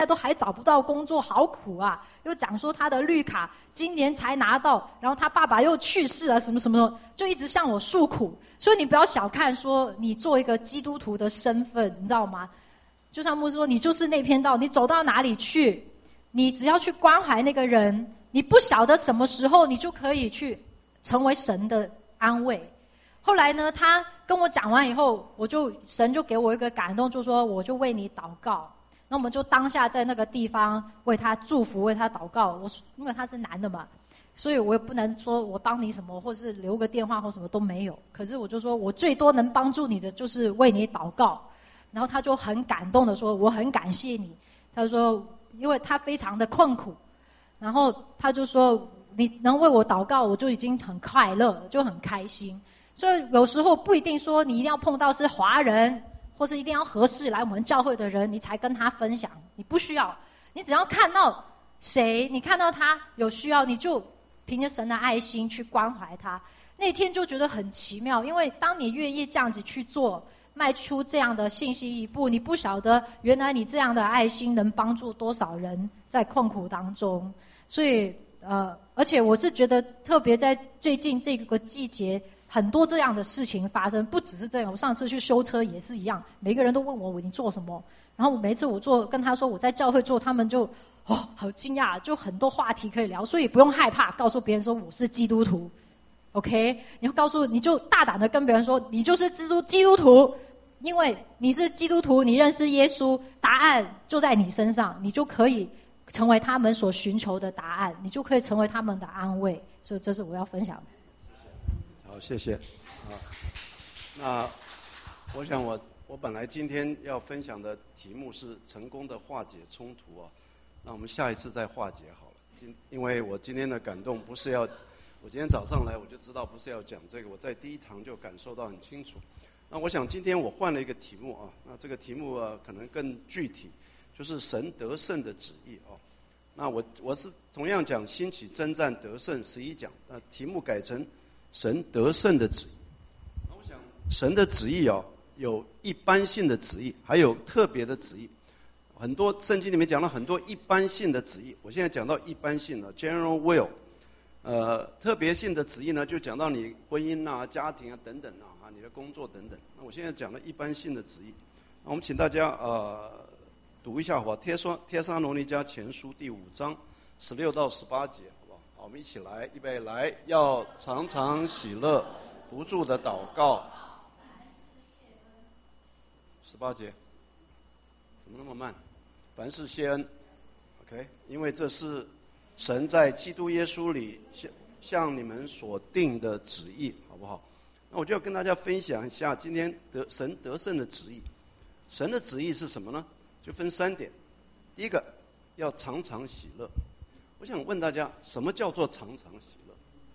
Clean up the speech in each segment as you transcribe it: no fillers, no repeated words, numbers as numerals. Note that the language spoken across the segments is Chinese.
都还找不到工作，好苦啊！又讲说他的绿卡今年才拿到，然后他爸爸又去世了，什么什么，就一直向我诉苦。所以你不要小看说你做一个基督徒的身份，你知道吗？就像牧师说，你就是那篇道，你走到哪里去，你只要去关怀那个人，你不晓得什么时候你就可以去成为神的安慰。后来呢，他跟我讲完以后，神就给我一个感动，就说我就为你祷告。那我们就当下在那个地方为他祝福，为他祷告。因为他是男的嘛，所以我也不能说我帮你什么，或是留个电话或什么都没有。可是我就说我最多能帮助你的就是为你祷告。然后他就很感动的说，我很感谢你。他说因为他非常的困苦，然后他就说你能为我祷告，我就已经很快乐，就很开心。所以有时候不一定说你一定要碰到是华人，或是一定要合适来我们教会的人，你才跟他分享。你不需要，你只要看到谁，你看到他有需要，你就凭着神的爱心去关怀他。那天就觉得很奇妙，因为当你愿意这样子去做，迈出这样的信心一步，你不晓得原来你这样的爱心能帮助多少人在困苦当中。所以而且我是觉得特别在最近这个季节，很多这样的事情发生，不只是这样。我上次去修车也是一样，每个人都问我你做什么，然后每一次我跟他说我在教会做，他们就好惊讶，就很多话题可以聊。所以不用害怕告诉别人说我是基督徒 ，OK？ 你就大胆的跟别人说你就是基督徒，因为你是基督徒，你认识耶稣，答案就在你身上，你就可以成为他们所寻求的答案，你就可以成为他们的安慰。所以这是我要分享的。 好，谢谢。那我想我本来今天要分享的题目是成功的化解冲突啊，那我们下一次再化解好了。因为我今天的感动不是要，我今天早上来我就知道不是要讲这个，我在第一堂就感受到很清楚。那我想今天我换了一个题目啊，那这个题目可能更具体，就是神得胜的旨意啊。那我是同样讲兴起征战得胜11讲，那题目改成神得胜的旨意。那我想神的旨意有一般性的旨意，还有特别的旨意。很多圣经里面讲了很多一般性的旨意，我现在讲到一般性的 general will。特别性的旨意呢，就讲到你婚姻啊、家庭啊等等啊，你的工作等等。那我现在讲了一般性的旨意。那我们请大家读一下好不好？帖撒罗尼迦前书第5章16到18节，好不好？好，我们一起来，预备来，要常常喜乐，不住的祷告。18节，怎么那么慢？凡事谢恩 ，OK， 因为这是神在基督耶稣里向你们所定的旨意，好不好？那我就要跟大家分享一下今天神得胜的旨意。神的旨意是什么呢？就分3点。第一个，要常常喜乐。我想问大家，什么叫做常常喜乐？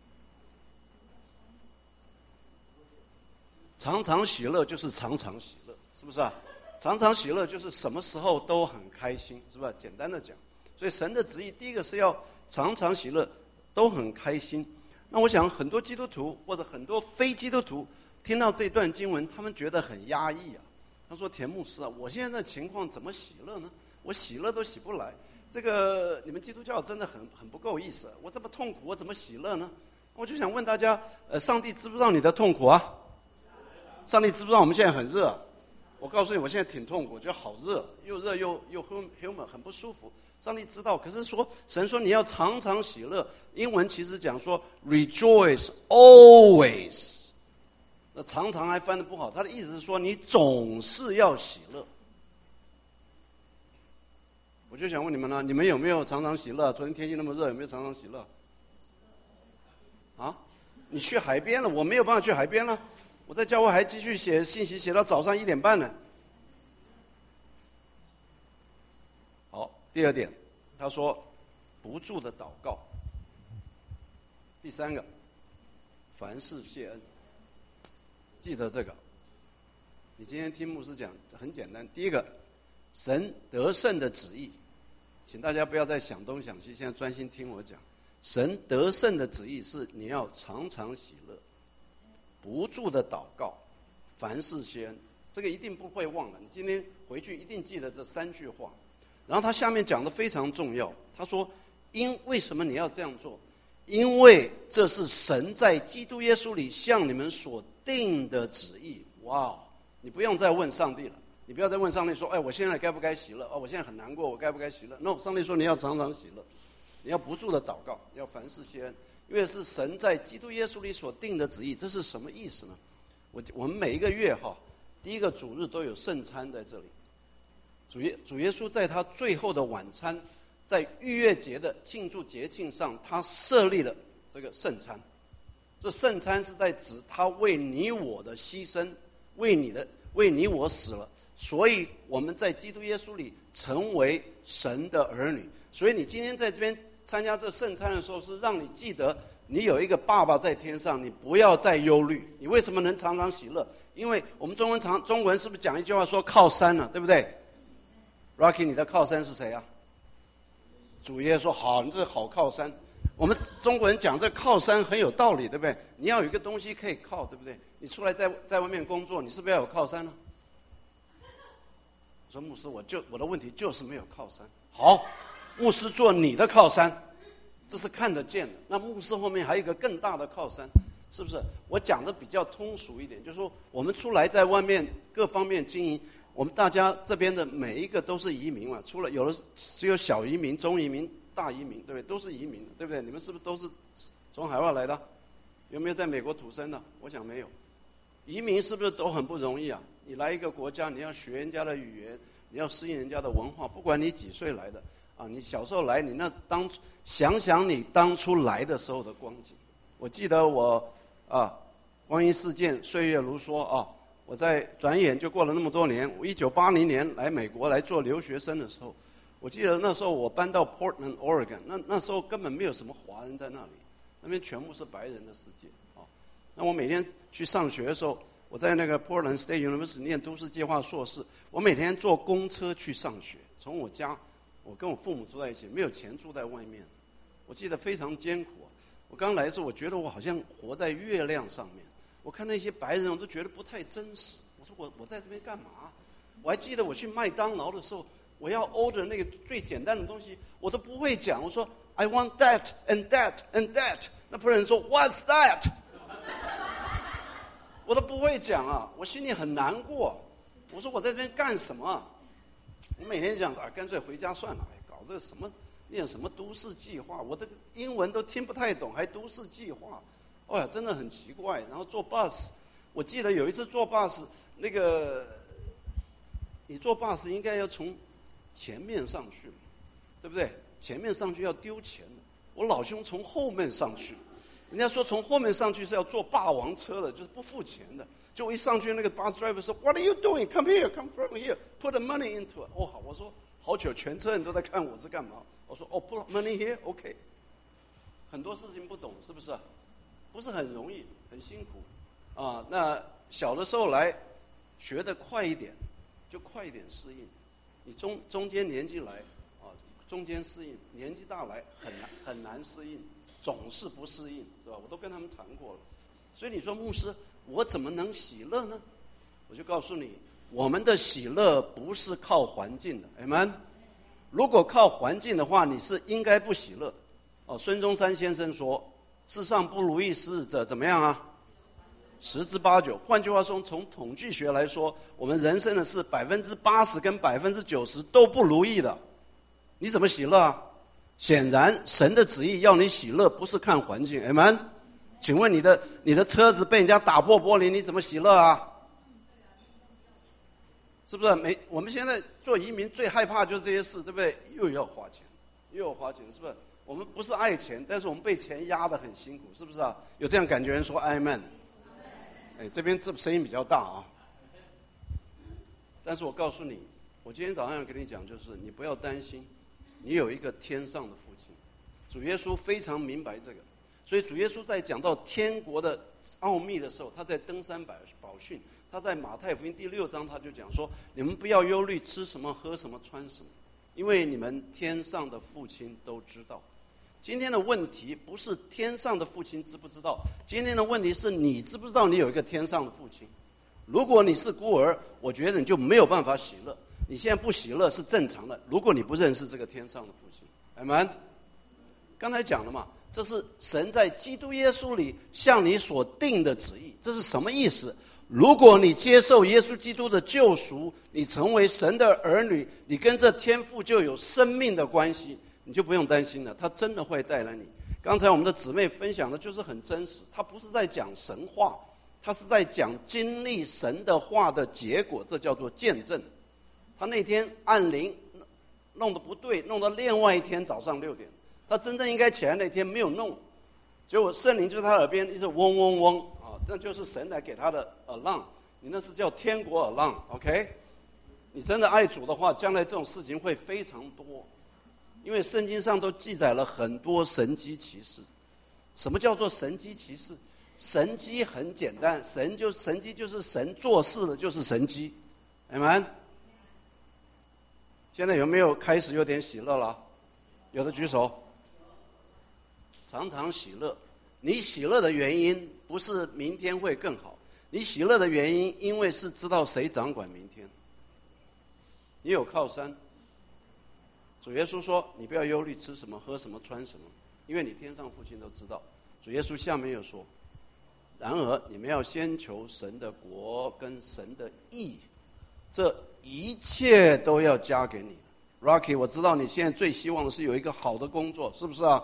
常常喜乐就是常常喜乐，是不是啊？常常喜乐就是什么时候都很开心，是吧？简单的讲，所以神的旨意第一个是要常常喜乐，都很开心。那我想很多基督徒或者很多非基督徒听到这段经文，他们觉得很压抑啊。他说：“田牧师啊，我现在的情况怎么喜乐呢？我喜乐都喜不来。这个你们基督教真的很不够意思。我这么痛苦，我怎么喜乐呢？”我就想问大家，上帝知不知道你的痛苦啊？上帝知不知道我们现在很热？我告诉你，我现在挺痛苦，我觉得好热，又热又 humid， 很不舒服。上帝知道，可是神说你要常常喜乐。英文其实讲说 rejoice always。那常常还翻得不好，他的意思是说你总是要喜乐。我就想问你们呢，你们有没有常常喜乐？昨天天气那么热，有没有常常喜乐？啊？你去海边了，我没有办法去海边了。我在教会还继续写信息，写到早上1点半呢。好，第二点，他说不住的祷告。第3个，凡事谢恩。记得这个，你今天听牧师讲很简单。第一个，神得胜的旨意，请大家不要再想东想西，现在专心听我讲。神得胜的旨意是你要常常喜乐，不住的祷告，凡事谢恩。这个一定不会忘了，你今天回去一定记得这3句话。 然后他下面讲的非常重要，他说为什么你要这样做？因为这是神在基督耶稣里向你们所定的旨意。哇，你不用再问上帝了，你不要再问上帝说，我现在该不该喜乐？我现在很难过，我该不该喜乐？ No， 上帝说你要常常喜乐，你要不住的祷告，要凡事谢恩，因为是神在基督耶稣里所定的旨意。这是什么意思呢？我们每一个月第一个主日都有圣餐在这里。主耶稣在他最后的晚餐，在逾越节的庆祝节庆上，他设立了这个圣餐。这圣餐是在指他为你我的牺牲，为你我死了，所以我们在基督耶稣里成为神的儿女。所以你今天在这边参加这圣餐的时候，是让你记得你有一个爸爸在天上，你不要再忧虑。你为什么能常常喜乐？因为我们中文是不是讲一句话说靠山呢？对不对 ？Rocky， 你的靠山是谁啊？主耶稣。好，你这是好靠山。我们中国人讲这靠山很有道理，对不对？你要有一个东西可以靠，对不对？你出来在外面工作，你是不是要有靠山呢？我说牧师，我的问题就是没有靠山。好，牧师做你的靠山，这是看得见的。那牧师后面还有一个更大的靠山，是不是？我讲的比较通俗一点，就是说我们出来在外面各方面经营，我们大家这边的每一个都是移民嘛，除了有的只有小移民、中移民、大移民，对不对？都是移民，对不对？你们是不是都是从海外来的？有没有在美国土生的？我想没有。移民是不是都很不容易啊？你来一个国家，你要学人家的语言，你要适应人家的文化，不管你几岁来的啊，你小时候来，你想想你当初来的时候的光景。我记得光阴似箭，岁月如梭啊！我在转眼就过了那么多年。我1980年来美国来做留学生的时候，我记得那时候我搬到 Portland, Oregon， 那时候根本没有什么华人在那里，那边全部是白人的世界啊。那我每天去上学的时候，我在那个 Portland State University 念都市计划硕士，我每天坐公车去上学，从我家，我跟我父母住在一起，没有钱住在外面，我记得非常艰苦啊。我刚来的时候，我觉得我好像活在月亮上面。我看那些白人，我都觉得不太真实。我说我在这边干嘛？我还记得我去麦当劳的时候，我要 order 那个最简单的东西，我都不会讲。我说 I want that and that and that， 那仆人说 What's that？ 我都不会讲啊，我心里很难过。我说我在这边干什么？我每天想干脆回家算了，搞这个什么念什么都市计划，我的英文都听不太懂，还都市计划。哎呀，真的很奇怪。然后坐 bus， 我记得有一次坐 bus， 你坐 bus 应该要从前面上去，对不对？前面上去要丢钱的。我老兄从后面上去，人家说从后面上去是要坐霸王车的，就是不付钱的。就一上去，那个 bus driver 说 "What are you doing? Come here, come from here, put the money into it." 好，我说好久，全车人都在看我是干嘛。我说put money here, OK。很多事情不懂，是不是？不是很容易，很辛苦啊。那小的时候来学得快一点，就快一点适应。你中间年纪来啊，中间适应；年纪大来很难适应，总是不适应，是吧？我都跟他们谈过了。所以你说牧师，我怎么能喜乐呢？我就告诉你，我们的喜乐不是靠环境的 ，Amen。如果靠环境的话，你是应该不喜乐。孙中山先生说：“世上不如意事者怎么样啊？10之8九。”换句话说，从统计学来说，我们人生的事80%跟90%都不如意的，你怎么喜乐啊？显然，神的旨意要你喜乐，不是看环境。Amen。请问你的车子被人家打破玻璃，你怎么喜乐啊？是不是？我们现在做移民最害怕就是这些事，对不对？又要花钱，是不是？我们不是爱钱，但是我们被钱压得很辛苦，是不是啊？有这样感觉人说 Amen。这边声音比较大啊。但是我告诉你，我今天早上要跟你讲，就是你不要担心，你有一个天上的父亲。主耶稣非常明白这个，所以主耶稣在讲到天国的奥秘的时候，他在登山宝训，他在马太福音第6章他就讲说：你们不要忧虑吃什么、喝什么、穿什么，因为你们天上的父亲都知道。今天的问题不是天上的父亲知不知道，今天的问题是你知不知道你有一个天上的父亲。如果你是孤儿，我觉得你就没有办法喜乐。 你现在不喜乐是正常的，如果你不认识这个天上的父亲。Amen。刚才讲了嘛，这是神在基督耶稣里向你所定的旨意。这是什么意思？如果你接受耶稣基督的救赎，你成为神的儿女，你跟这天父就有生命的关系，你就不用担心了，他真的会带来你。刚才我们的姊妹分享的就是很真实，他不是在讲神话，他是在讲经历神的话的结果，这叫做见证。他那天按铃弄得不对，弄到另外一天早上6点，他真正应该起来那天没有弄，结果圣灵就在他耳边一直嗡嗡嗡啊，那就是神来给他的 alarm， 你那是叫天国 alarm，OK？ 你真的爱主的话，将来这种事情会非常多，因为圣经上都记载了很多神迹奇事。什么叫做神迹奇事？神迹很简单，神迹就是神做事了，就是神迹。Amen。现在有没有开始有点喜乐了？有的举手。常常喜乐，你喜乐的原因不是明天会更好，你喜乐的原因，因为是知道谁掌管明天。你有靠山。主耶稣说：“你不要忧虑吃什么、喝什么、穿什么，因为你天上父亲都知道。”主耶稣下面又说：“然而你们要先求神的国跟神的义，这一切都要加给你。” Rocky， 我知道你现在最希望的是有一个好的工作，是不是啊？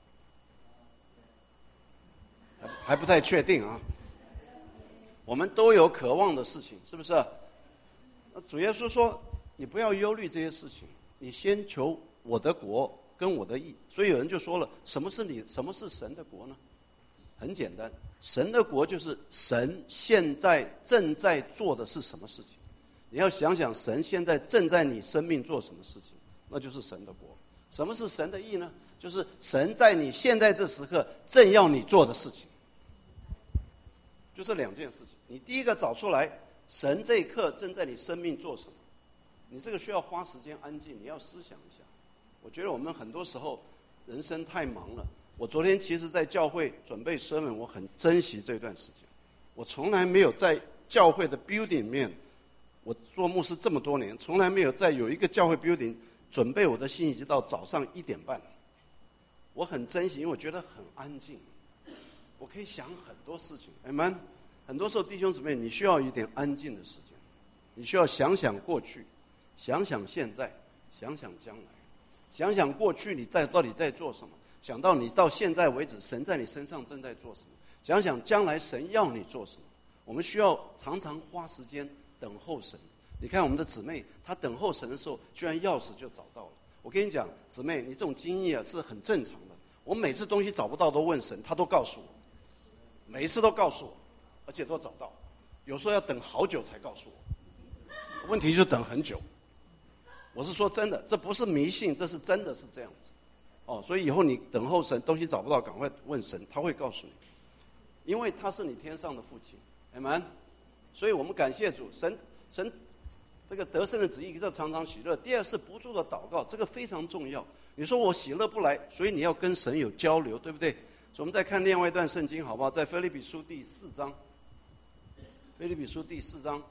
还不太确定啊。我们都有渴望的事情，是不是？那主耶稣说：“你不要忧虑这些事情，你先求我的国跟我的义。”所以有人就说了：“什么是神的国呢？”很简单，神的国就是神现在正在做的是什么事情。你要想想神现在正在你生命做什么事情，那就是神的国。什么是神的义呢？就是神在你现在这时刻正要你做的事情。就这2件事情，你第一个找出来，神这一刻正在你生命做什么，你这个需要花时间安静，你要思想一下。我觉得我们很多时候人生太忙了。我昨天其实在教会准备sermon，我很珍惜这段时间。我从来没有在教会的 building 里面，我做牧师这么多年，从来没有在有一个教会 building 准备我的信息到早上1点半。我很珍惜，因为我觉得很安静，我可以想很多事情。Amen。很多时候弟兄姊妹，你需要一点安静的时间，你需要想想过去，想想现在，想想将来，想想过去你到底在做什么，想到你到现在为止神在你身上正在做什么，想想将来神要你做什么。我们需要常常花时间等候神。你看我们的姊妹，她等候神的时候，居然钥匙就找到了。我跟你讲，姊妹，你这种经验是很正常的。我每次东西找不到都问神，他都告诉我，每一次都告诉我，而且都找到。有时候要等好久才告诉我，问题就等很久。我是说真的，这不是迷信，这是真的是这样子。所以以后你等候神，东西找不到，赶快问神，他会告诉你，因为他是你天上的父亲。Amen。所以我们感谢主，神这个得胜的旨意，这常常喜乐。第二是不住的祷告，这个非常重要。你说我喜乐不来，所以你要跟神有交流，对不对？所以我们再看另外一段圣经，好不好？在腓立比书第4章，腓立比书第4章，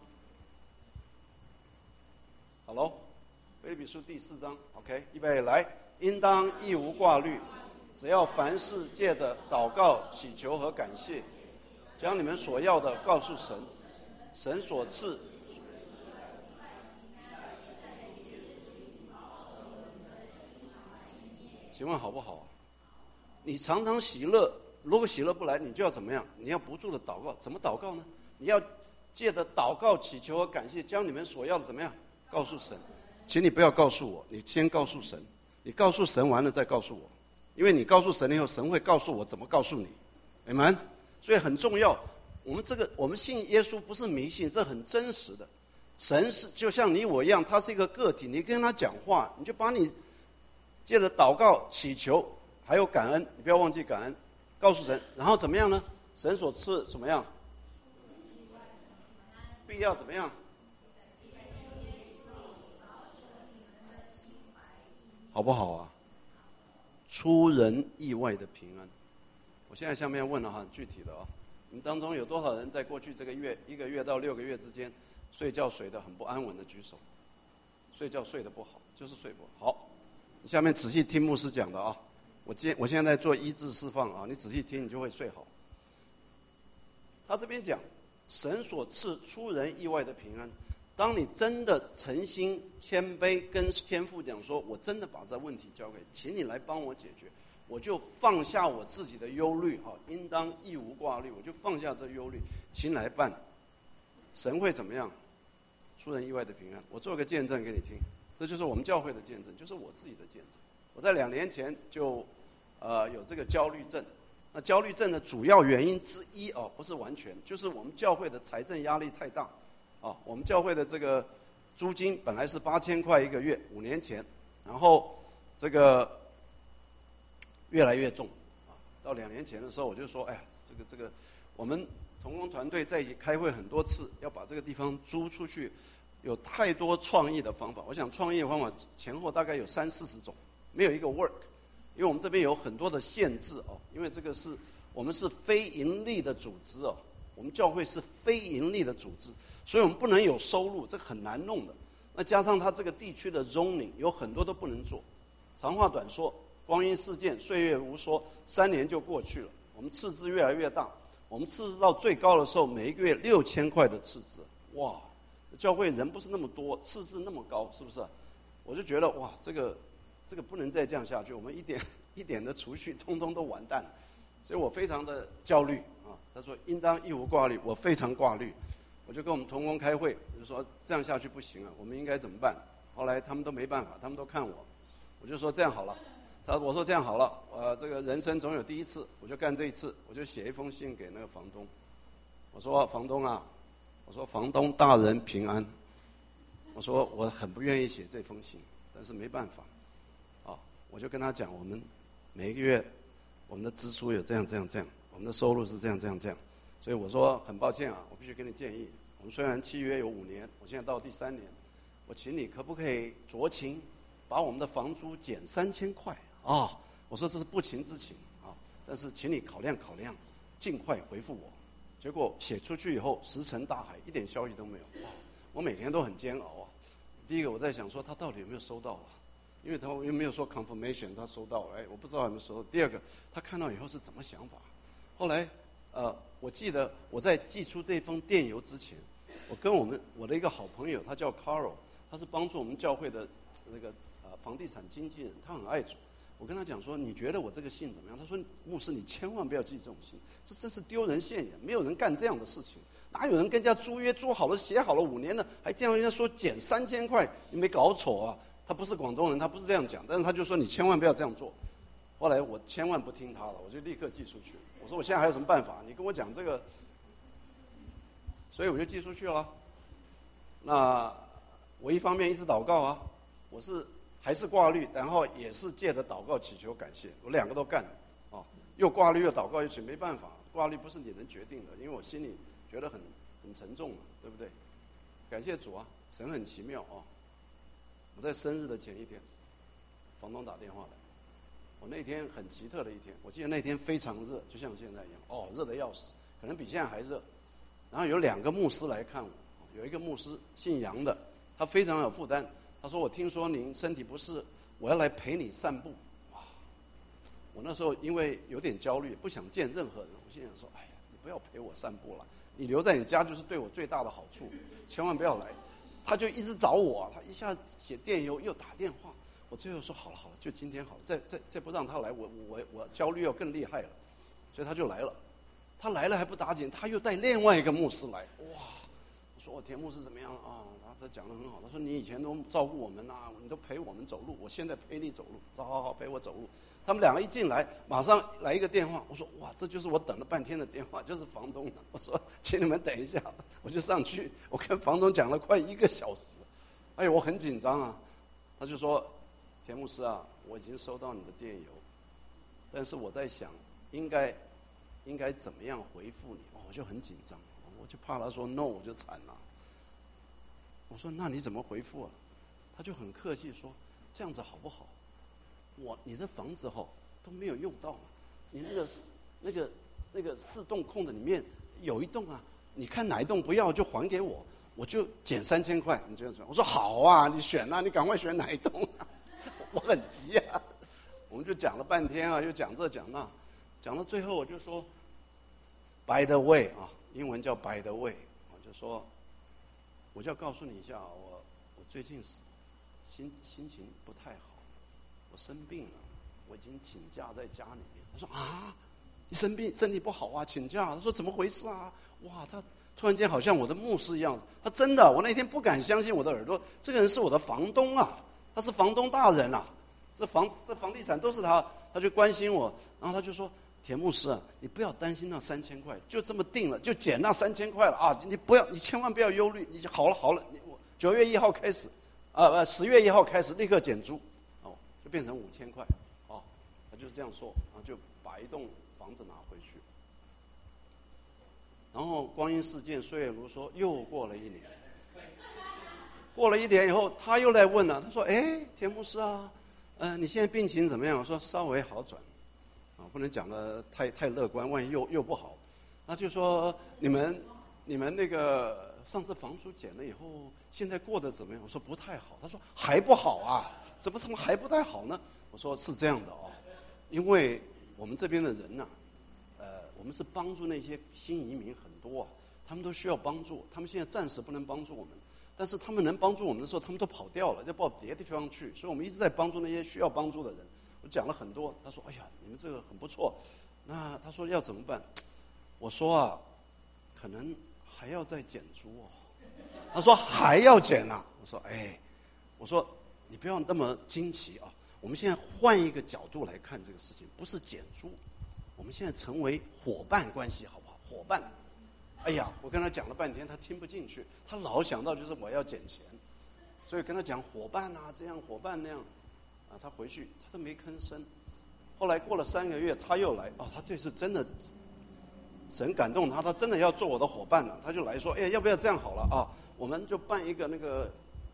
好喽，腓立比书第4章 ，OK， 预备来，应当一无挂虑，只要凡事借着祷告、祈求和感谢，将你们所要的告诉神，神所赐。请问好不好？你常常喜乐，如果喜乐不来，你就要怎么样？你要不住的祷告。怎么祷告呢？你要借着祷告、祈求和感谢，将你们所要的怎么样告诉神。请你不要告诉我，你先告诉神。你告诉神完了再告诉我，因为你告诉神以后，神会告诉我怎么告诉你。Amen。所以很重要。我们信耶稣不是迷信，这很真实的。神是就像你我一样，他是一个个体，你跟他讲话，你就把你借着祷告、祈求，还有感恩，你不要忘记感恩，告诉神，然后怎么样呢？神所赐怎么样？必要怎么样？好不好啊？出人意外的平安。我现在下面问了哈，具体的啊，你们当中有多少人在过去这个月1个月到6个月之间睡觉睡得很不安稳的举手？ 睡觉睡得不好，就是睡不好。好，你下面仔细听牧师讲的啊，我现在在做医治释放啊，你仔细听，你就会睡好。他这边讲，神所赐出人意外的平安。当你真的诚心谦卑，跟天父讲说，我真的把这问题交给，请你来帮我解决，我就放下我自己的忧虑，应当一无挂虑，我就放下这忧虑，请来办。神会怎么样？出人意外的平安。我做个见证给你听，这就是我们教会的见证，就是我自己的见证。我在2年前就有这个焦虑症。那焦虑症的主要原因之一不是完全，就是我们教会的财政压力太大。我们教会的这个租金本来是8000块一个月，5年前，然后这个越来越重，到2年前的时候，我就说，哎呀，这个，我们同工团队在一起开会很多次，要把这个地方租出去，有太多创意的方法。我想创意的方法前后大概有30-40种，没有一个 work， 因为我们这边有很多的限制因为这个我们是非盈利的组织我们教会是非盈利的组织，所以我们不能有收入，这很难弄的。那加上它这个地区的 zoning 有很多都不能做。长话短说，光阴似箭，岁月如梭，3年就过去了。我们赤字越来越大，我们赤字到最高的时候，每一个月6000块的赤字，哇！教会人不是那么多，赤字那么高，是不是？我就觉得哇，这个不能再这样下去，我们一点的储蓄通通都完蛋了，所以我非常的焦虑他说应当一无挂虑，我非常挂虑。我就跟我们同工开会，我就说这样下去不行我们应该怎么办？后来他们都没办法，他们都看我，我就说这样好了。我说这样好了，这个人生总有第一次，我就干这一次，我就写一封信给那个房东。我说房东啊，我说房东大人平安。我说我很不愿意写这封信，但是没办法，我就跟他讲，我们每一个月我们的支出有这样，我们的收入是这样，所以我说很抱歉我必须给你建议，我们虽然契约有5年，我现在到第3年，我请你可不可以酌情把我们的房租减3000块我说这是不情之请但是请你考量，尽快回复我。结果写出去以后石沉大海，一点消息都没有。我每天都很煎熬第一个我在想说他到底有没有收到因为他又没有说 confirmation 他收到我不知道有没有收到。第二个他看到以后是怎么想法。后来我记得我在寄出这封电邮之前，我跟我的一个好朋友，他叫 Carl， 他是帮助我们教会的那个房地产经纪人，他很爱主。我跟他讲说，你觉得我这个信怎么样？他说，牧师你千万不要寄这种信，这真是丢人现眼，没有人干这样的事情。哪有人跟人家租约租好了写好了5年了，还这样人家说减3000块，你没搞错他不是广东人，他不是这样讲，但是他就说你千万不要这样做。后来我千万不听他了，我就立刻寄出去。我说我现在还有什么办法？你跟我讲这个，所以我就寄出去了。那我一方面一直祷告我还是挂虑，然后也是借着祷告祈求感谢，我2个都干又挂虑又祷告一起，没办法，挂虑不是你能决定的，因为我心里觉得很沉重对不对？感谢主神很奇妙我在生日的前一天，房东打电话来，我那天很奇特的一天，我记得那天非常热，就像现在一样热得要死，可能比现在还热。然后有2个牧师来看我，有一个牧师姓杨的，他非常有负担，他说我听说您身体不适，我要来陪你散步。哇！我那时候因为有点焦虑，不想见任何人，我心想说，哎呀，你不要陪我散步了，你留在你家就是对我最大的好处，千万不要来。他就一直找我他一下写电邮又打电话，我最后说好了，就今天好了，再不让他来，我焦虑要更厉害了，所以他就来了。他来了还不打紧，他又带另外一个牧师来，哇！我说田牧师怎么样他讲得很好，他说你以前都照顾我们你都陪我们走路，我现在陪你走路，好陪我走路。他们2个一进来，马上来一个电话，我说哇，这就是我等了半天的电话，就是房东我说请你们等一下，我就上去，我跟房东讲了快1个小时，我很紧张他就说田牧师我已经收到你的电邮，但是我在想应该怎么样回复你，我就很紧张，我就怕他说 no 我就惨了。我说那你怎么回复他就很客气说这样子好不好？你的房子都没有用到你那个4栋空的里面有1栋你看哪一栋不要就还给我， 我就减3000块，你觉得怎么样？我说好啊，你选啊，你赶快选哪一栋啊？我很急啊。我们就讲了半天啊，又讲这讲那，讲到最后我就说 ，by the way 啊，英文叫 by the way， 我就说，我就要告诉你一下，我最近心情不太好，我生病了，我已经请假在家里面。他说啊，你生病身体不好啊，请假？他说怎么回事啊？哇，他突然间好像我的牧师一样，他真的，我那天不敢相信我的耳朵，这个人是我的房东啊，他是房东大人啊。这房地产都是他就关心我，然后他就说：“田牧师啊，你不要担心那3000块，就这么定了，就减那3000块了啊！你千万不要忧虑，你就好了，我9月1号开始，10月1号开始立刻减租，哦，就变成5000块，哦，他就是这样说，然后就把一栋房子拿回去。然后光阴似箭，岁月如梭，又过了1年。过了1年以后，他又来问了，他说：“哎，田牧师啊。”你现在病情怎么样？我说稍微好转，啊，不能讲的太乐观，万一又不好。那就说你们那个上次房租减了以后，现在过得怎么样？我说不太好。他说还不好啊？怎么还不太好呢？我说是这样的哦，因为我们这边的人呐，我们是帮助那些新移民很多啊，他们都需要帮助，他们现在暂时不能帮助我们。但是他们能帮助我们的时候，他们都跑掉了，要跑别的地方去。所以我们一直在帮助那些需要帮助的人。我讲了很多，他说：“哎呀，你们这个很不错。”那他说要怎么办？我说啊，可能还要再减租哦。他说还要减啊？我说哎，我说你不要那么惊奇啊。我们现在换一个角度来看这个事情，不是减租，我们现在成为伙伴关系，好不好？伙伴。哎呀，我跟他讲了半天，他听不进去，他老想到就是我要减钱，所以跟他讲伙伴啊，这样伙伴那样，啊，他回去他都没吭声。后来过了3个月，他又来，哦，他这次真的神感动他，他真的要做我的伙伴了，他就来说，哎，要不要这样好了啊？我们就办一个那个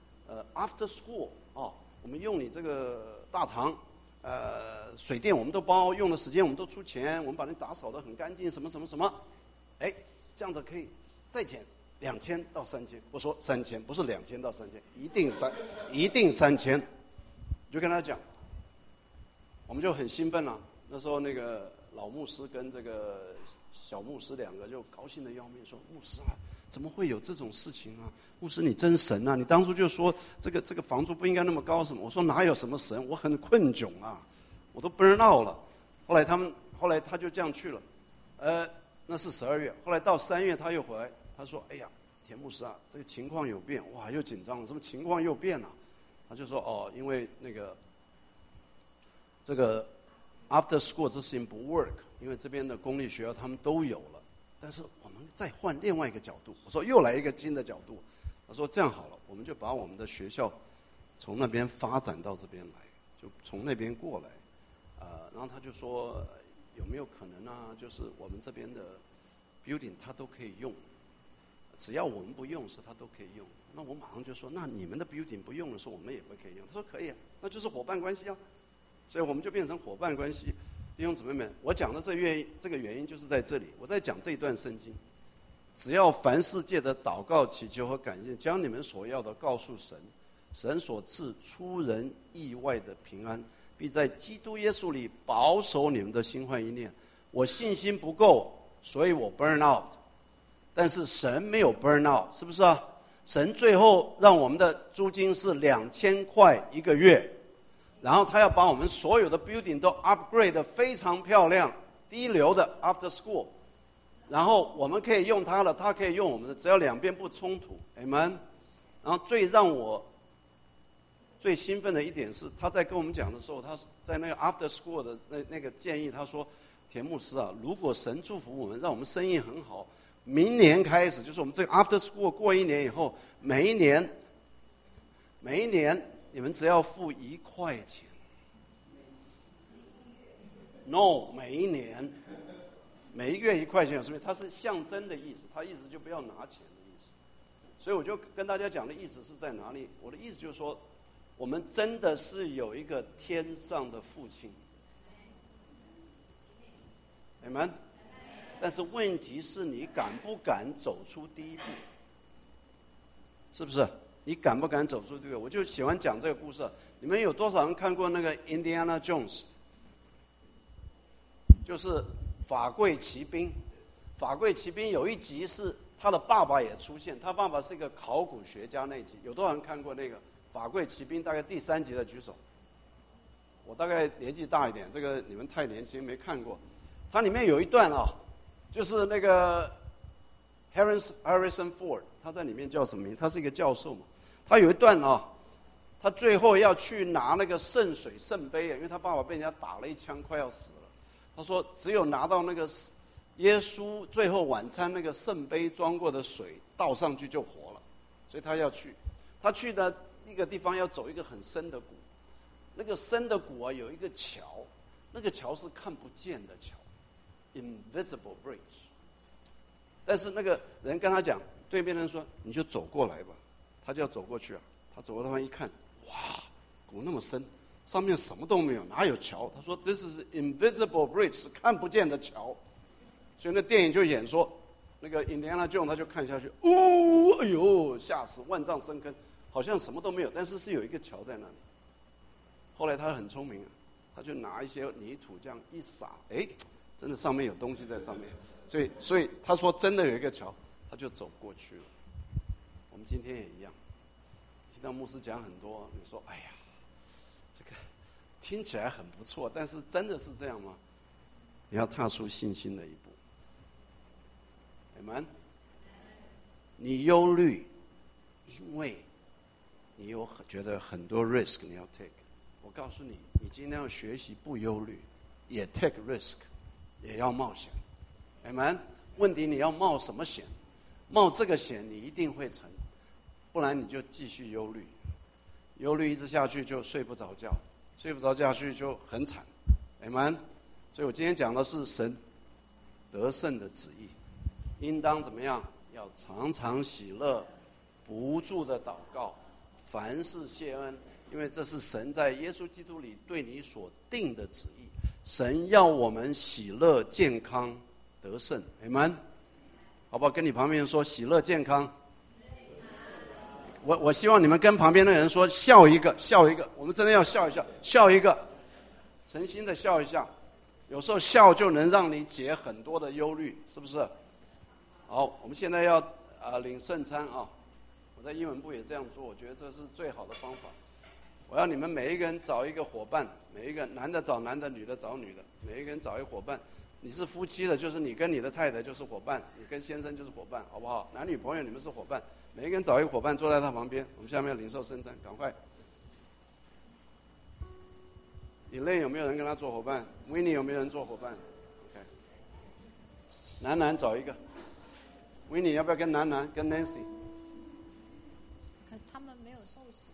after school 哦，我们用你这个大堂，水电我们都包，用的时间我们都出钱，我们把你打扫得很干净，什么什么什么，哎。这样子可以再减2000到3000。我说3000不是2000到3000，一定3000。就跟他讲，我们就很兴奋了。那时候那个老牧师跟这个小牧师2个就高兴得要命，说牧师啊，怎么会有这种事情啊？牧师你真神啊！你当初就说这个房租不应该那么高什么？我说哪有什么神，我很困窘啊，我都burn out了。后来他就这样去了，那是12月，后来到3月他又回来，他说：“哎呀，田牧师啊，这个情况有变，哇，又紧张了，什么情况又变了？”他就说：“哦，因为那个这个 after school 这事情不 work， 因为这边的公立学校他们都有了，但是我们再换另外一个角度。”我说：“又来一个新的角度。”他说：“这样好了，我们就把我们的学校从那边发展到这边来，就从那边过来。”然后他就说。有没有可能啊？就是我们这边的 building 它都可以用，只要我们不用时，它都可以用。那我马上就说，那你们的 building 不用的时候，我们也不可以用。他说可以啊，那就是伙伴关系啊。所以我们就变成伙伴关系。弟兄姊妹们，我讲的这个原因就是在这里。我在讲这一段圣经，只要凡世界的祷告、祈求和感谢，将你们所要的告诉神，神所赐出人意外的平安。必在基督耶稣里保守你们的心怀意念。我信心不够，所以我 burn out， 但是神没有 burn out， 是不是啊？神最后让我们的租金是2000块1个月，然后他要把我们所有的 building 都 upgrade 得非常漂亮，第一流的 after school， 然后我们可以用它了，它可以用我们的，只要两边不冲突 ，amen。然后最让我最兴奋的一点是，他在跟我们讲的时候，他在那个 after school 的那个建议，他说：“田牧师啊，如果神祝福我们，让我们生意很好，明年开始，就是我们这个 after school 过1年以后，每一年你们只要付1块钱。No， 每一年，每一个月1块钱有什么？它是象征的意思，它意思就不要拿钱的意思。所以我就跟大家讲的意思是在哪里？我的意思就是说。”我们真的是有一个天上的父亲 ，Amen。但是问题是你敢不敢走出第一步？ 是不是？你敢不敢走出这个？我就喜欢讲这个故事。你们有多少人看过那个 Indiana Jones？ 就是法柜骑兵。法柜骑兵有一集是他的爸爸也出现，他爸爸是一个考古学家那一集。有多少人看过那个法柜骑兵？大概第3集的举手。我大概年纪大一点，这个你们太年轻没看过。它里面有一段啊，就是那个 Harrison Ford， 他在里面叫什么名？他是一个教授嘛。他有一段啊，他最后要去拿那个圣水圣杯，因为他爸爸被人家打了一枪，快要死了。他说只有拿到那个耶稣最后晚餐那个圣杯装过的水倒上去就活了，所以他要去。他去的一个地方要走一个很深的谷，那个深的谷啊有一个桥，那个桥是看不见的桥 ，invisible bridge。但是那个人跟他讲，对面人说你就走过来吧。他就要走过去啊，他走过地方一看，哇，谷那么深，上面什么都没有，哪有桥？他说 This is invisible bridge， 是看不见的桥。所以那电影就演说，那个 Indiana Jones 他就看下去，哦，哎呦，吓死，万丈深坑，好像什么都没有，但是是有一个桥在那里。后来他很聪明啊，他就拿一些泥土这样一撒，哎，真的上面有东西在上面。所以他说真的有一个桥，他就走过去了。我们今天也一样，听到牧师讲很多，你说哎呀，这个听起来很不错，但是真的是这样吗？你要踏出信心的一步。Amen。你忧虑，因为你有觉得很多 risk 你要 take。我告诉你，你今天要学习不忧虑，也 take risk， 也要冒险。Amen。问题你要冒什么险？冒这个险你一定会成。不然你就继续忧虑，忧虑一直下去就睡不着觉，睡不着觉下去就很惨。Amen。所以我今天讲的是神得胜的旨意，应当怎么样？要常常喜乐，不住的祷告，凡事谢恩，因为这是神在耶稣基督里对你所定的旨意。神要我们喜乐、健康、得胜。Amen。好不好？跟你旁边人说喜乐、健康。我希望你们跟旁边的人说笑一个，笑一个，我们真的要笑一笑，笑一个，诚心的笑一下。有时候笑就能让你解很多的忧虑，是不是？好，我们现在要领圣餐啊！我在英文部也这样做，我觉得这是最好的方法。我要你们每一个人找一个伙伴，每一个男的找男的，女的找女的，每一个人找一个伙伴。你是夫妻的，就是你跟你的太太就是伙伴，你跟先生就是伙伴，好不好？男女朋友你们是伙伴。每一个人找一个伙伴坐在他旁边，我们下面要领受圣餐，赶快。以内有没有人跟他做伙伴？维尼有没有人做伙伴 ？OK。男找一个。维尼要不要跟男跟 Nancy？ 可他们没有受洗。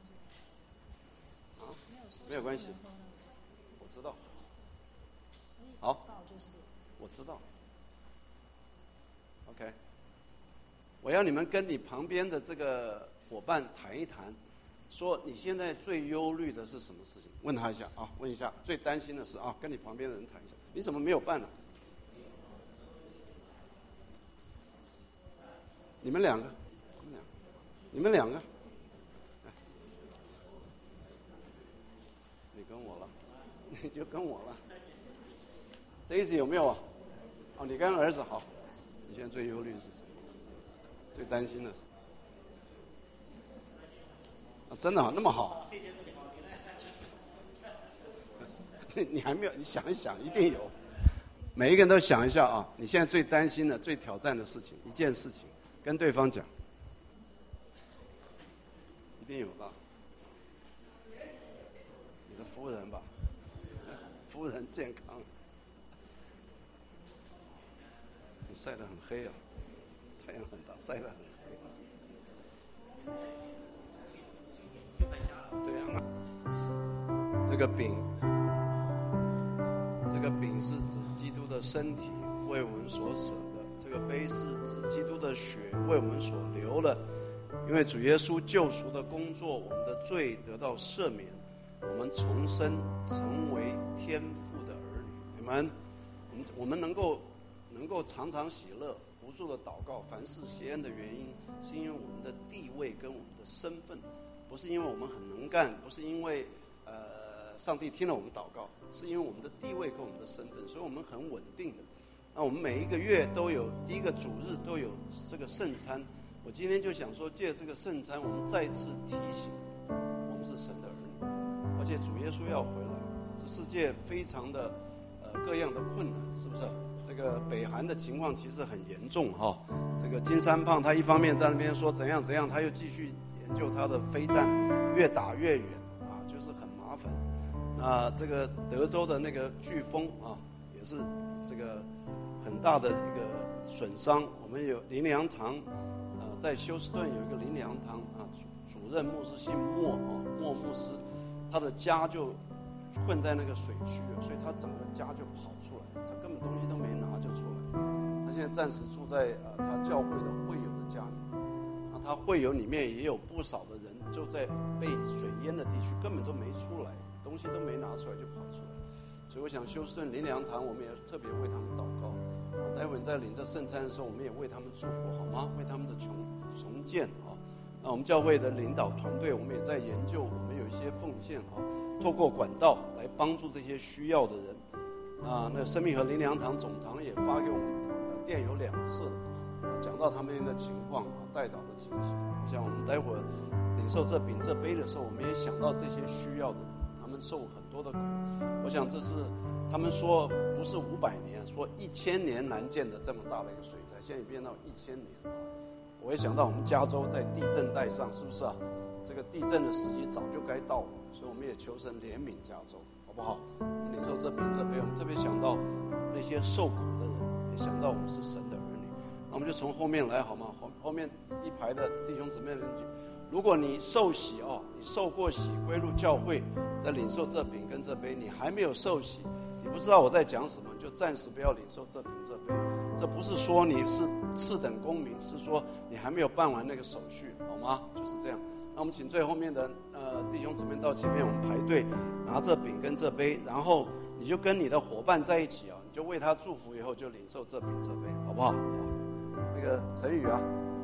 啊，没有关系。我知道。好。我知道。OK。我要你们跟你旁边的这个伙伴谈一谈，说你现在最忧虑的是什么事情？问他一下啊，问一下最担心的事啊，跟你旁边的人谈一下，你怎么没有办呢？你们两个，你跟我了，你就跟我了。Daisy 有没有啊？哦，你跟儿子好。你现在最忧虑的是什么？最担心的是？啊，真的啊，那么好？你还没有？你想一想，一定有。每一个人都想一下啊，你现在最担心的、最挑战的事情，一件事情，跟对方讲，一定有的。你的夫人吧，夫人健康。你晒得很黑啊，太阳很大，晒得很黑。对啊，这个饼是指基督的身体为我们所舍的，这个杯是指基督的血为我们所流了。因为主耶稣救赎的工作，我们的罪得到赦免，我们重生成为天父的儿女。你们，我们能够常常喜乐， 不住的祷告，凡事谢恩的原因，是因为我们的地位跟我们的身份，不是因为我们很能干，不是因为上帝听了我们祷告，是因为我们的地位跟我们的身份，所以我们很稳定的。那我们每一个月都有第一个主日都有这个圣餐，我今天就想说，借这个圣餐，我们再次提醒我们是神的儿女，而且主耶稣要回来，这世界非常的各样的困难，是不是？这个北韩的情况其实很严重哈。这个金三胖他一方面在那边说怎样怎样，他又继续研究他的飞弹，越打越远啊，就是很麻烦。那这个德州的那个飓风啊，也是这个很大的一个损伤。我们有灵粮堂，在休斯顿有一个灵粮堂啊，主任牧师姓莫莫牧师，他的家就困在那个水区了，所以他整个家就跑出来，他根本东西都没拿就出来。他现在暂时住在他教会的会友的家里，那他会友里面也有不少的人就在被水淹的地区根本都没出来，东西都没拿出来就跑出来。所以我想休斯顿灵粮堂，我们也特别为他们祷告。待会在领这圣餐的时候，我们也为他们祝福，好吗？为他们的重建啊。那我们教会的领导团队，我们也在研究，我们有一些奉献啊，透过管道来帮助这些需要的人。那生命和灵粮堂总堂也发给我们电邮2次，讲到他们的情况啊，代祷的情形。我想我们待会领受这饼这杯的时候，我们也想到这些需要的人，他们受很多的苦。我想这是他们说不是500年，说1000年难见的这么大的一个水灾，现在也变到1000年。我也想到我们加州在地震带上，是不是啊？这个地震的时机早就该到了，所以我们也求神怜悯加州，好不好？我们领受这饼这杯，我们特别想到那些受苦的人，也想到我们是神的儿女。那我们就从后面来好吗？后面一排的弟兄姊妹们，如果你受洗你受过洗归入教会，在领受这饼跟这杯，你还没有受洗，你不知道我在讲什么，就暂时不要领受这饼这杯。这不是说你是次等公民，是说你还没有办完那个手续，好吗？就是这样。那我们请最后面的弟兄姊妹到前面，我们排队拿这饼跟这杯，然后你就跟你的伙伴在一起你就为他祝福，以后就领受这饼这杯，好不好？好，那个陈宇啊。